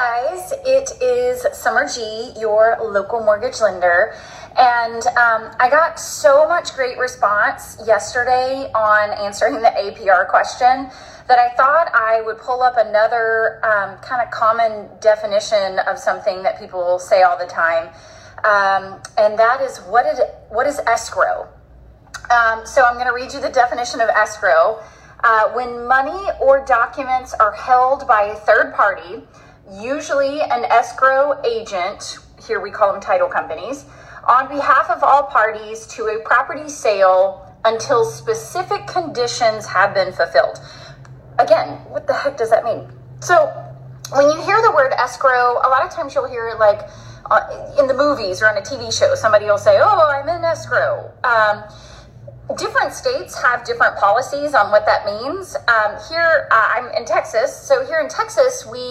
guys, it is Summer G, your local mortgage lender, and I got so much great response yesterday on answering the APR question that I thought I would pull up another kind of common definition of something that people say all the time, and that is what is escrow? So I'm going to read you the definition of escrow. When money or documents are held by a third party, usually an escrow agent, here we call them title companies, on behalf of all parties to a property sale until specific conditions have been fulfilled. Again, what the heck does that mean? So when you hear the word escrow, a lot of times you'll hear it like in the movies or on a TV show, somebody will say, oh, I'm in escrow. Different states have different policies on what that means. Here, I'm in Texas. So here in Texas, we,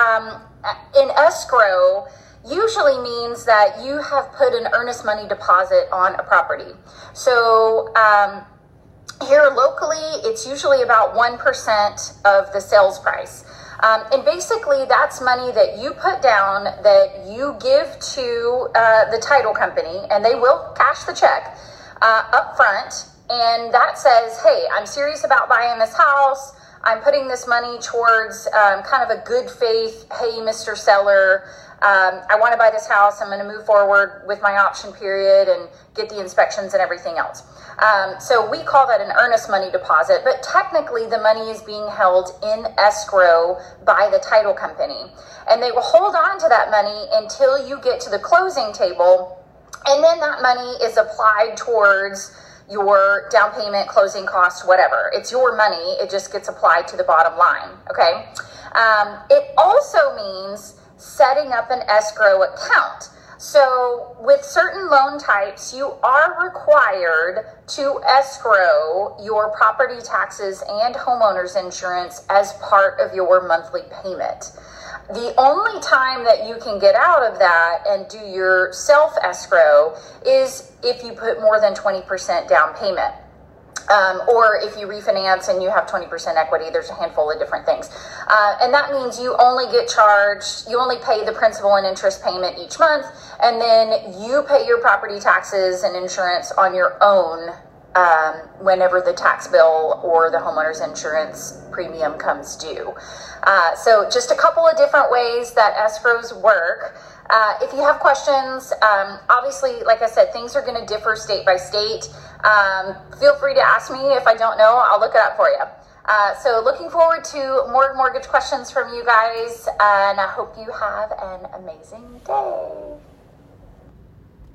in escrow, usually means that you have put an earnest money deposit on a property. So here locally, it's usually about 1% of the sales price. And basically, that's money that you put down that you give to the title company, and they will cash the check up front, and that says, hey, I'm serious about buying this house. I'm putting this money towards kind of a good faith, hey, Mr. Seller, I want to buy this house. I'm going to move forward with my option period and get the inspections and everything else. So we call that an earnest money deposit, but technically the money is being held in escrow by the title company, and they will hold on to that money until you get to the closing table. And then that money is applied towards your down payment, closing costs, whatever. It's your money. It just gets applied to the bottom line, okay? It also means setting up an escrow account. So with certain loan types, you are required to escrow your property taxes and homeowner's insurance as part of your monthly payment. The only time that you can get out of that and do your self-escrow is if you put more than 20% down payment. Or if you refinance and you have 20% equity, there's a handful of different things. And that means you only get charged, you only pay the principal and interest payment each month, and then you pay your property taxes and insurance on your own whenever the tax bill or the homeowner's insurance premium comes due. So just a couple of different ways that escrows work. If you have questions, obviously, like I said, things are going to differ state by state. Feel free to ask me. If I don't know, I'll look it up for you. So looking forward to more mortgage questions from you guys, and I hope you have an amazing day.